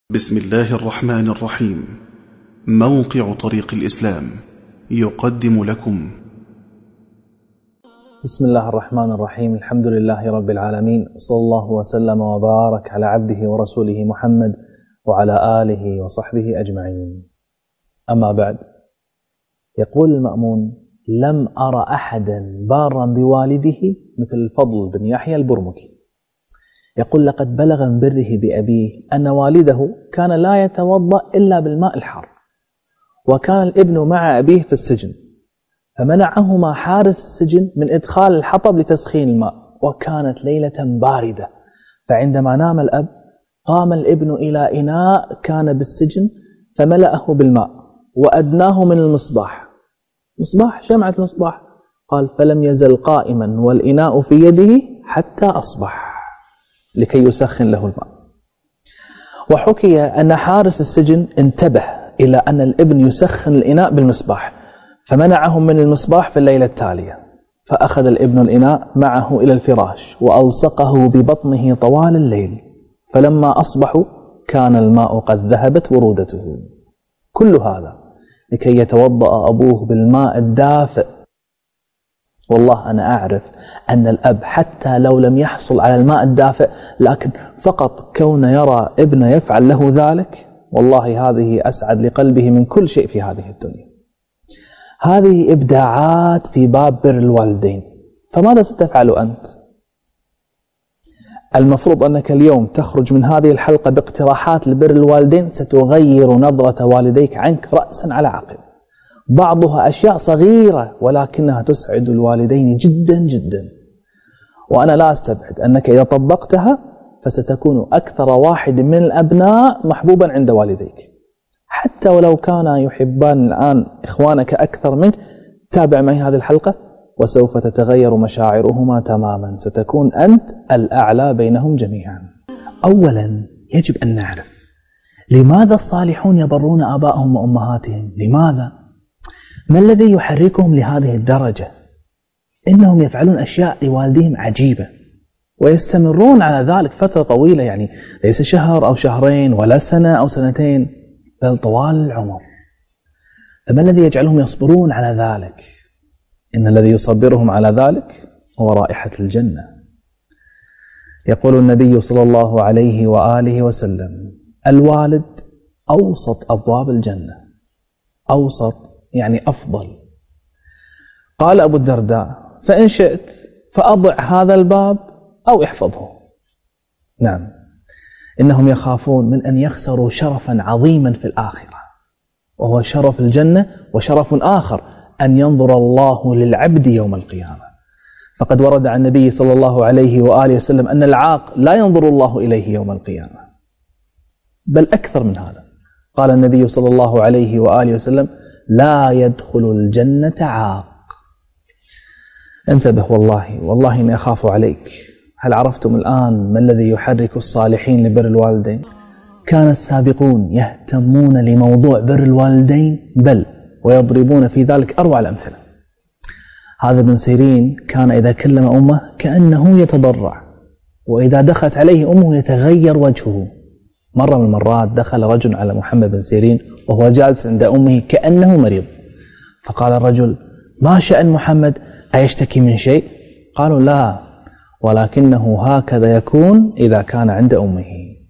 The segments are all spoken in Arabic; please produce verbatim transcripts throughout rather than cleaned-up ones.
بسم الله الرحمن الرحيم. موقع طريق الإسلام يقدم لكم. بسم الله الرحمن الرحيم. الحمد لله رب العالمين، صلى الله وسلم وبارك على عبده ورسوله محمد وعلى آله وصحبه أجمعين. أما بعد، يقول المأمون: لم أرى أحدا بارا بوالده مثل الفضل بن يحيى البرمكي. يقول: لقد بلغ من بره بأبيه أن والده كان لا يتوضأ إلا بالماء الحار، وكان الابن مع أبيه في السجن، فمنعهما حارس السجن من إدخال الحطب لتسخين الماء، وكانت ليلة باردة، فعندما نام الأب قام الابن إلى إناء كان بالسجن فملأه بالماء وأدناه من المصباح، مصباح شمعة المصباح، قال: فلم يزل قائما والإناء في يده حتى أصبح لكي يسخن له الماء. وحكي أن حارس السجن انتبه إلى أن الابن يسخن الإناء بالمصباح، فمنعهم من المصباح في الليلة التالية، فأخذ الابن الإناء معه إلى الفراش وألصقه ببطنه طوال الليل، فلما أصبحوا كان الماء قد ذهبت برودته. كل هذا لكي يتوضأ أبوه بالماء الدافئ. والله أنا أعرف أن الأب حتى لو لم يحصل على الماء الدافئ، لكن فقط كون يرى ابنه يفعل له ذلك، والله هذه أسعد لقلبه من كل شيء في هذه الدنيا. هذه إبداعات في باب بر الوالدين، فماذا ستفعل أنت؟ المفروض أنك اليوم تخرج من هذه الحلقة باقتراحات لبر الوالدين ستغير نظرة والديك عنك رأسا على عقب. بعضها أشياء صغيرة ولكنها تسعد الوالدين جدا جدا، وأنا لا أستبعد أنك إذا طبقتها فستكون أكثر واحد من الأبناء محبوبا عند والديك، حتى ولو كانا يحبان الآن إخوانك أكثر منك. تابع معي هذه الحلقة وسوف تتغير مشاعرهما تماما، ستكون أنت الأعلى بينهم جميعا. أولا يجب أن نعرف لماذا الصالحون يبرون آبائهم وأمهاتهم. لماذا؟ ما الذي يحركهم لهذه الدرجة؟ إنهم يفعلون أشياء لوالديهم عجيبة ويستمرون على ذلك فترة طويلة، يعني ليس شهر أو شهرين ولا سنة أو سنتين، بل طوال العمر. فما الذي يجعلهم يصبرون على ذلك؟ إن الذي يصبرهم على ذلك هو رائحة الجنة. يقول النبي صلى الله عليه وآله وسلم: الوالد أوسط أبواب الجنة. أوسط يعني أفضل. قال أبو الدرداء: فإن شئت فأضع هذا الباب أو احفظه. نعم، إنهم يخافون من أن يخسروا شرفا عظيما في الآخرة، وهو شرف الجنة، وشرف آخر أن ينظر الله للعبد يوم القيامة. فقد ورد عن النبي صلى الله عليه وآله وسلم أن العاق لا ينظر الله إليه يوم القيامة، بل أكثر من هذا. قال النبي صلى الله عليه وآله وسلم: لا يدخل الجنة عاق. انتبه، والله والله إني أخاف عليك. هل عرفتم الآن ما الذي يحرك الصالحين لبر الوالدين؟ كان السابقون يهتمون لموضوع بر الوالدين، بل ويضربون في ذلك أروع الأمثلة. هذا ابن سيرين كان إذا كلم أمه كأنه يتضرع، وإذا دخلت عليه أمه يتغير وجهه. مرة من المرات دخل رجل على محمد بن سيرين وهو جالس عند أمه كأنه مريض، فقال الرجل: ما شأن محمد؟ أيشتكي من شيء؟ قالوا: لا، ولكنه هكذا يكون إذا كان عند أمه.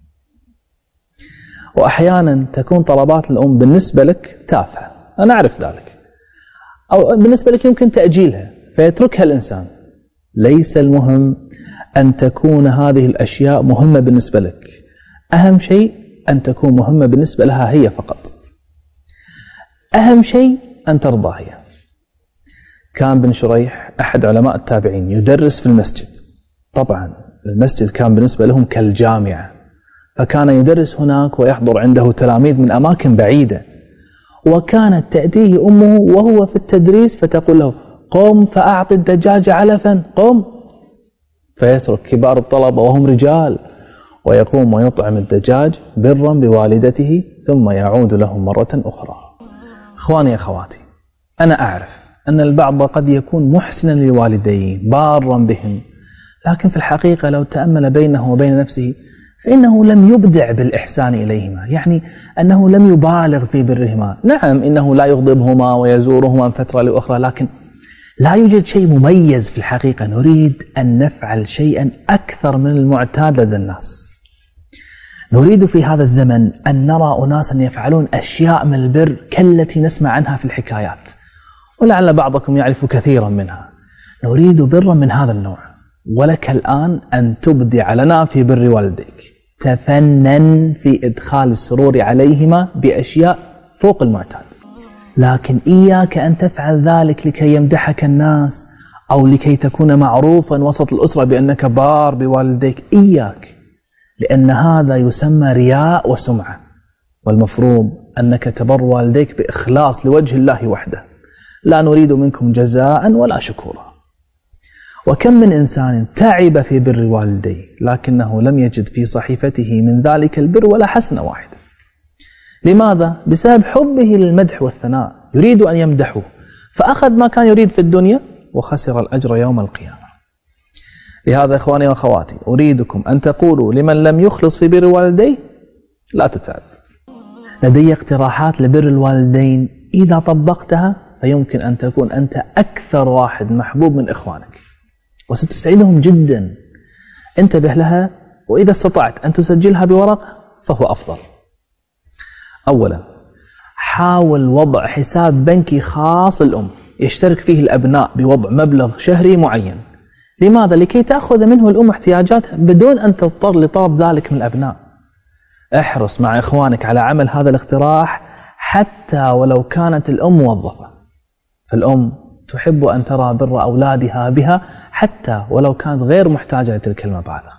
وأحيانا تكون طلبات الأم بالنسبة لك تافهة، أنا أعرف ذلك، أو بالنسبة لك يمكن تأجيلها فيتركها الإنسان. ليس المهم أن تكون هذه الأشياء مهمة بالنسبة لك، أهم شيء أن تكون مهمة بالنسبة لها هي فقط. أهم شيء أن ترضى هي. كان بن شريح أحد علماء التابعين يدرس في المسجد، طبعا المسجد كان بالنسبة لهم كالجامعة، فكان يدرس هناك ويحضر عنده تلاميذ من أماكن بعيدة، وكانت تأتيه أمه وهو في التدريس فتقول له: قم فأعطي الدجاج علفا، قم. فيترك كبار الطلبة وهم رجال ويقوم ويطعم الدجاج برا بوالدته، ثم يعود لهم مرة أخرى. إخواني أخواتي، أنا أعرف أن البعض قد يكون محسنا للوالدين بارا بهم، لكن في الحقيقة لو تأمل بينه وبين نفسه فإنه لم يبدع بالإحسان إليهما، يعني أنه لم يبالغ في برهما. نعم إنه لا يغضبهما ويزورهما من فترة لأخرى، لكن لا يوجد شيء مميز في الحقيقة. نريد أن نفعل شيئا أكثر من المعتاد لدى الناس. نريد في هذا الزمن أن نرى أناسا يفعلون أشياء من البر كالتي نسمع عنها في الحكايات، ولعل بعضكم يعرف كثيرا منها. نريد برا من هذا النوع، ولك الآن أن تبدع لنا في بر والديك. تفنن في إدخال السرور عليهما بأشياء فوق المعتاد، لكن إياك أن تفعل ذلك لكي يمدحك الناس أو لكي تكون معروفا وسط الأسرة بأنك بار بوالديك. إياك، لأن هذا يسمى رياء وسمعة، والمفروض أنك تبر والديك بإخلاص لوجه الله وحده. لا نريد منكم جزاء ولا شكورا. وكم من إنسان تعب في بر والديه لكنه لم يجد في صحيفته من ذلك البر ولا حسنة واحدة. لماذا؟ بسبب حبه للمدح والثناء، يريد أن يمدحه فأخذ ما كان يريد في الدنيا وخسر الأجر يوم القيامة. لهذا إخواني وأخواتي أريدكم أن تقولوا لمن لم يخلص في بر والديه لا تتعب. لدي اقتراحات لبر الوالدين إذا طبقتها فيمكن أن تكون أنت أكثر واحد محبوب من إخوانك وستسعدهم جدا. انتبه لها، وإذا استطعت أن تسجلها بورقة فهو أفضل. أولا، حاول وضع حساب بنكي خاص للأم يشترك فيه الأبناء بوضع مبلغ شهري معين. لماذا؟ لكي تأخذ منه الأم احتياجاتها بدون أن تضطر لطلب ذلك من الأبناء. احرص مع إخوانك على عمل هذا الاقتراح حتى ولو كانت الأم موظفة، فالأم تحب أن ترى بر أولادها بها حتى ولو كانت غير محتاجة لتلك المبالغ.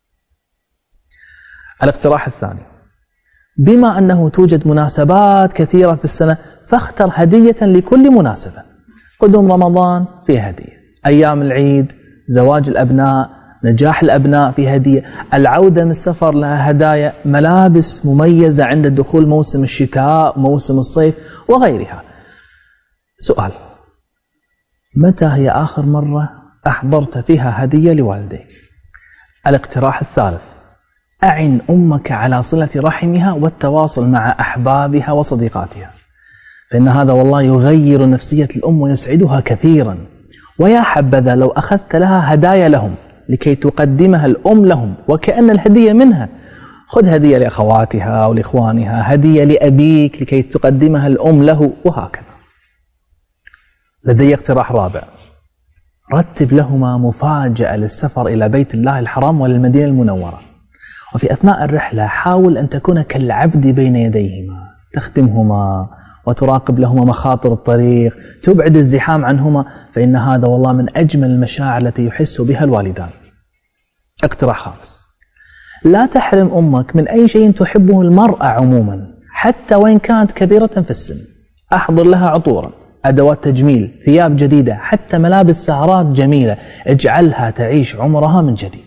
الاقتراح الثاني، بما أنه توجد مناسبات كثيرة في السنة فاختر هدية لكل مناسبة. قدوم رمضان فيه هدية، أيام العيد، زواج الأبناء، نجاح الأبناء في هدية، العودة من السفر لها هدايا، ملابس مميزة عند دخول موسم الشتاء، موسم الصيف وغيرها. سؤال، متى هي آخر مرة أحضرت فيها هدية لوالديك؟ الاقتراح الثالث، أعن أمك على صلة رحمها والتواصل مع أحبابها وصديقاتها، فإن هذا والله يغير نفسية الأم ويسعدها كثيرا. ويا حبذا لو أخذت لها هدايا لهم لكي تقدمها الأم لهم وكأن الهدية منها. خذ هدية لأخواتها ولإخوانها، هدية لأبيك لكي تقدمها الأم له، وهكذا. لدي اقتراح رابع، رتب لهما مفاجأة للسفر إلى بيت الله الحرام وللمدينة المنورة، وفي أثناء الرحلة حاول أن تكون كالعبد بين يديهما، تخدمهما وتراقب لهما مخاطر الطريق، تبعد الزحام عنهما، فإن هذا والله من أجمل المشاعر التي يحس بها الوالدان. اقتراح خامس، لا تحرم أمك من أي شيء تحبه المرأة عموما حتى وإن كانت كبيرة في السن. أحضر لها عطورا، أدوات تجميل، ثياب جديدة، حتى ملابس سهرات جميلة، اجعلها تعيش عمرها من جديد.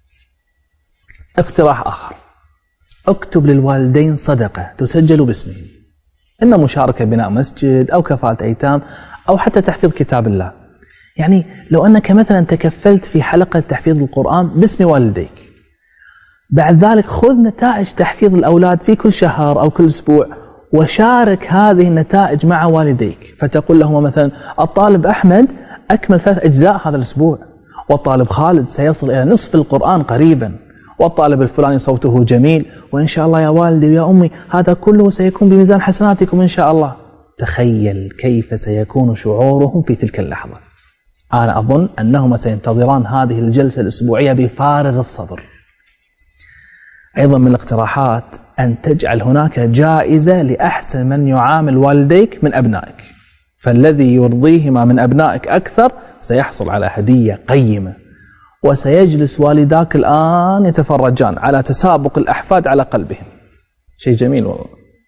اقتراح آخر، اكتب للوالدين صدقة تسجل باسمهم، إما مشاركة بناء مسجد أو كفالة أيتام أو حتى تحفيظ كتاب الله. يعني لو أنك مثلا تكفلت في حلقة تحفيظ القرآن باسم والديك، بعد ذلك خذ نتائج تحفيظ الأولاد في كل شهر أو كل أسبوع وشارك هذه النتائج مع والديك، فتقول لهم مثلا الطالب أحمد أكمل ثلاث أجزاء هذا الأسبوع، والطالب خالد سيصل إلى نصف القرآن قريبا، والطالب الفلاني صوته جميل، وإن شاء الله يا والدي ويا أمي هذا كله سيكون بميزان حسناتكم إن شاء الله. تخيل كيف سيكون شعورهم في تلك اللحظة. أنا أظن أنهما سينتظران هذه الجلسة الأسبوعية بفارغ الصبر. أيضا من الاقتراحات أن تجعل هناك جائزة لأحسن من يعامل والديك من أبنائك، فالذي يرضيهما من أبنائك أكثر سيحصل على هدية قيمة، وسيجلس والداك الآن يتفرجان على تسابق الأحفاد على قلبهم. شيء جميل والله.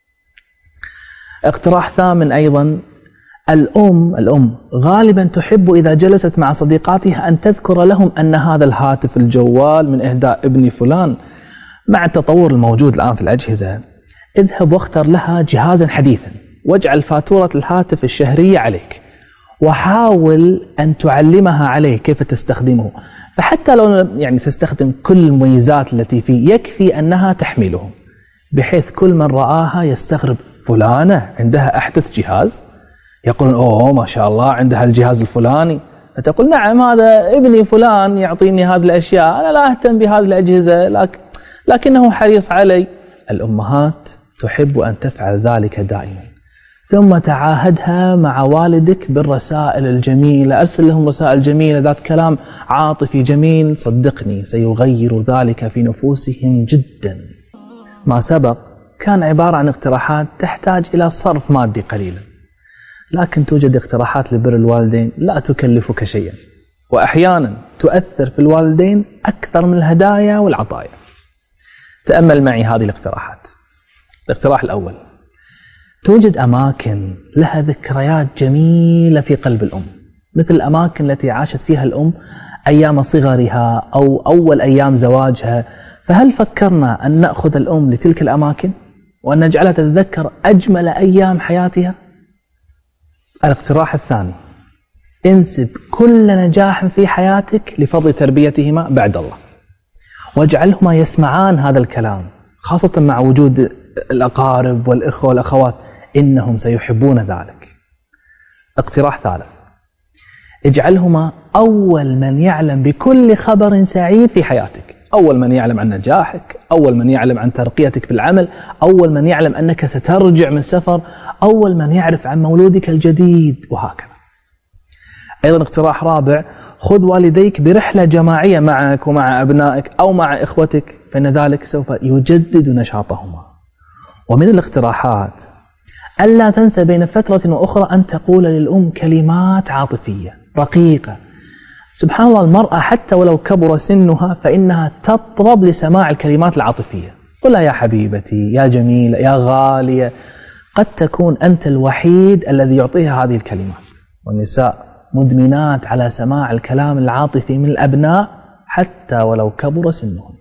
اقتراح ثامن أيضا، الأم الأم غالبا تحب إذا جلست مع صديقاتها أن تذكر لهم أن هذا الهاتف الجوال من إهداء ابن فلان. مع التطور الموجود الآن في الأجهزة، اذهب واختر لها جهازا حديثا واجعل فاتورة الهاتف الشهرية عليك، وحاول أن تعلمها عليه كيف تستخدمه. فحتى لو يعني تستخدم كل المميزات التي فيه يكفي أنها تحملهم، بحيث كل من رآها يستغرب فلانة عندها أحدث جهاز، يقولون أوه ما شاء الله عندها الجهاز الفلاني، فتقول نعم هذا ابني فلان يعطيني هذه الأشياء، أنا لا أهتم بهذه الأجهزة لكن لكنه حريص علي. الأمهات تحب أن تفعل ذلك دائما، ثم تعاهدها مع والدك بالرسائل الجميلة، أرسل لهم رسائل جميلة ذات كلام عاطفي جميل، صدقني سيغير ذلك في نفوسهم جدا. ما سبق كان عبارة عن اقتراحات تحتاج إلى صرف مادي قليلا، لكن توجد اقتراحات لبر الوالدين لا تكلفك شيئا، وأحيانا تؤثر في الوالدين أكثر من الهدايا والعطايا. تأمل معي هذه الاقتراحات. الاقتراح الأول: توجد أماكن لها ذكريات جميلة في قلب الأم، مثل الأماكن التي عاشت فيها الأم أيام صغرها أو أول أيام زواجها، فهل فكرنا أن نأخذ الأم لتلك الأماكن وأن نجعلها تتذكر أجمل أيام حياتها؟ الاقتراح الثاني: انسب كل نجاح في حياتك لفضل تربيتهما بعد الله، واجعلهما يسمعان هذا الكلام، خاصة مع وجود الأقارب والإخوة والأخوات، إنهم سيحبون ذلك. اقتراح ثالث: اجعلهما أول من يعلم بكل خبر سعيد في حياتك، أول من يعلم عن نجاحك، أول من يعلم عن ترقيتك بالعمل، أول من يعلم أنك سترجع من سفر، أول من يعرف عن مولودك الجديد، وهكذا. أيضا اقتراح رابع: خذ والديك برحلة جماعية معك ومع أبنائك أو مع إخوتك، فإن ذلك سوف يجدد نشاطهما. ومن الاقتراحات: ألا تنسى بين فترة وأخرى أن تقول للأم كلمات عاطفية رقيقة. سبحان الله، المرأة حتى ولو كبر سنها فإنها تطرب لسماع الكلمات العاطفية. قل يا حبيبتي، يا جميلة، يا غالية. قد تكون أنت الوحيد الذي يعطيها هذه الكلمات، والنساء مدمنات على سماع الكلام العاطفي من الأبناء حتى ولو كبر سنهم.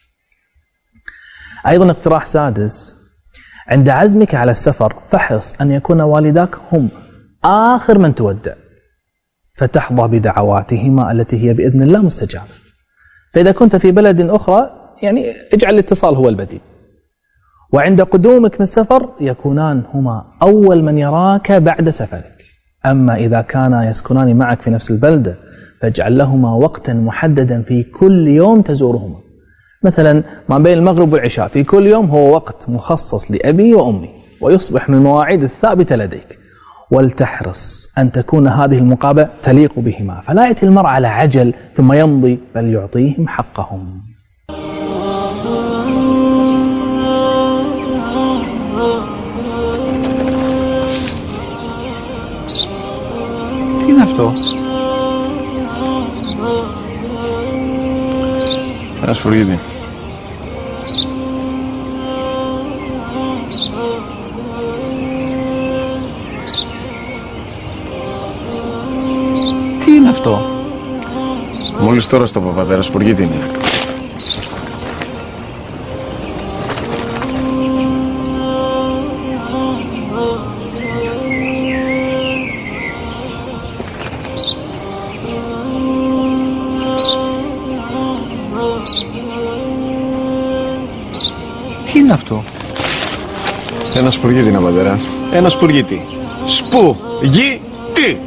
أيضا اقتراح سادس: عند عزمك على السفر فاحرص أن يكون والداك هم آخر من تودع، فتحظى بدعواتهما التي هي بإذن الله مستجابة. فإذا كنت في بلد أخرى يعني اجعل الاتصال هو البديل. وعند قدومك من السفر يكونان هما أول من يراك بعد سفرك. أما إذا كانا يسكنان معك في نفس البلدة فاجعل لهما وقتا محددا في كل يوم تزورهما، مثلا ما بين المغرب والعشاء في كل يوم هو وقت مخصص لأبي وأمي، ويصبح من المواعيد الثابتة لديك. ولتحرص أن تكون هذه المقابلة تليق بهما، فلا يأتي المرء على عجل ثم يمضي، بل يعطيهم حقهم. Τι είναι αυτό? Ένα σφουργίτη. Τι είναι αυτό? Μόλις τώρα στο παπατέρα, σφουργίτη είναι. Τι είναι αυτό? Ένα σπουργίτη είναι, πατέρα. Ένα σπουργίτη. Σπου-γι-τι.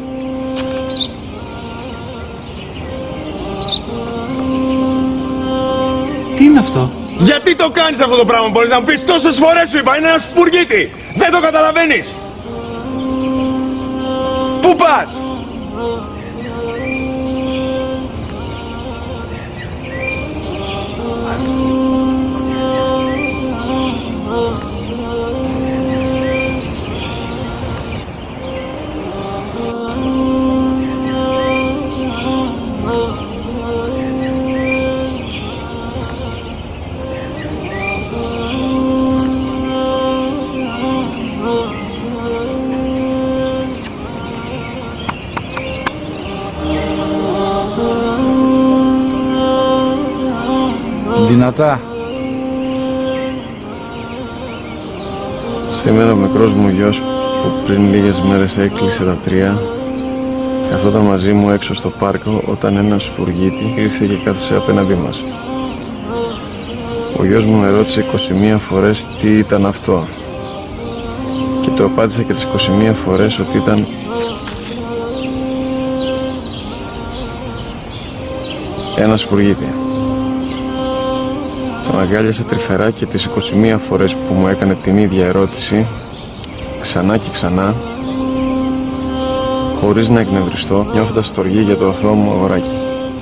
Τι είναι αυτό? Γιατί το κάνεις αυτό το πράγμα, μπορείς να μου πεις? Τόσες φορές σου είπα, είναι ένα σπουργίτη. Δεν το καταλαβαίνεις. Πού πας? Δυνατά. Σήμερα ο μικρός μου γιος που πριν λίγες μέρες έκλεισε τα τρία Καθόταν μαζί μου έξω στο πάρκο όταν ένας σπουργίτη ήρθε και κάθισε απέναντί μας. Ο γιος μου με ρώτησε είκοσι μία φορές τι ήταν αυτό και το απάντησα και τις είκοσι μία φορές ότι ήταν ένα σπουργίτη. Τον αγκάλιασα τρυφερά και τις είκοσι μία φορές που μου έκανε την ίδια ερώτηση, ξανά και ξανά, χωρίς να εκνευριστώ, νιώθοντας στοργή για το αθώο μου αγοράκι.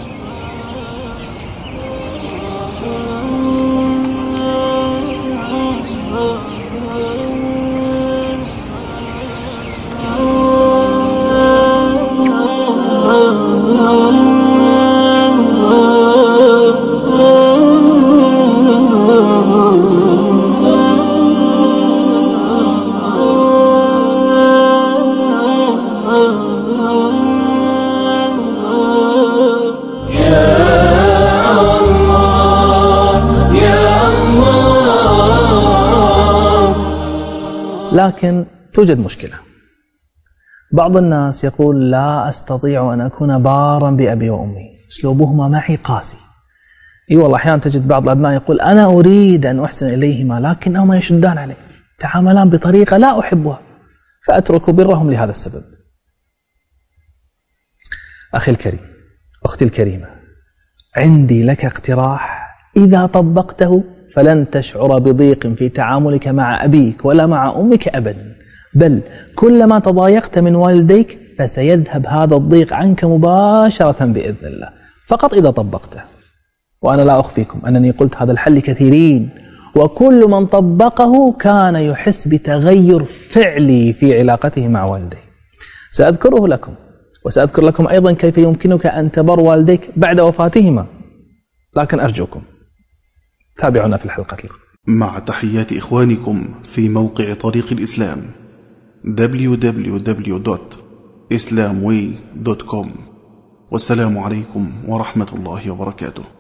لكن توجد مشكلة. بعض الناس يقول لا أستطيع أن أكون بارا بأبي وأمي، أسلوبهما معي قاسي. إي والله أحيانا تجد بعض الأبناء يقول أنا أريد أن أحسن إليهما لكنهما يشدان علي، تعاملان بطريقة لا أحبها فأترك برهم لهذا السبب. أخي الكريم، أختي الكريمة، عندي لك اقتراح إذا طبقته فلن تشعر بضيق في تعاملك مع أبيك ولا مع أمك أبدا، بل كلما تضايقت من والديك فسيذهب هذا الضيق عنك مباشرة بإذن الله، فقط إذا طبقته. وأنا لا أخفيكم أنني قلت هذا الحل لكثيرين، وكل من طبقه كان يحس بتغير فعلي في علاقته مع والديه. سأذكره لكم، وسأذكر لكم أيضا كيف يمكنك أن تبر والديك بعد وفاتهما، لكن أرجوكم تابعونا في الحلقة القادمة. مع تحيات إخوانكم في موقع طريق الإسلام دبليو دبليو دبليو دوت إسلام واي دوت كوم، والسلام عليكم ورحمة الله وبركاته.